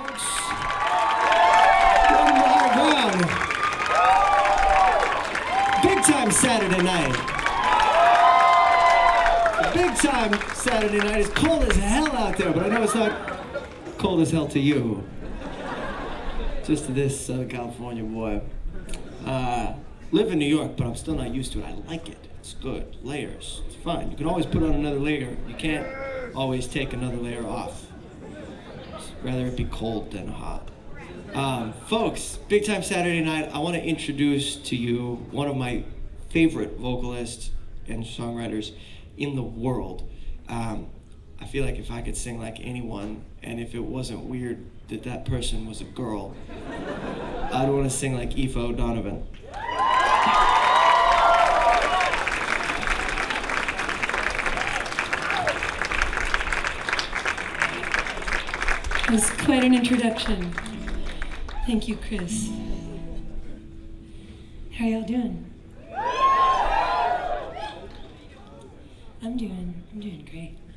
folks. Welcome to Higher Ground. Big time Saturday night. Big time Saturday night. It's cold as hell out there, but I know it's not cold as hell to you. Just to this Southern California boy. Live in New York, but I'm still not used to it. I like it. It's good. Layers. It's fun. You can always put on another layer. You can't always take another layer off. Rather it be cold than hot. Folks, big time Saturday night. I want to introduce to you one of my favorite vocalists and songwriters in the world. I feel like if I could sing like anyone, and if it wasn't weird that that person was a girl, I'd want to sing like Aoife O'Donovan. That was quite an introduction. Thank you, Chris. How y'all doing? I'm doing great.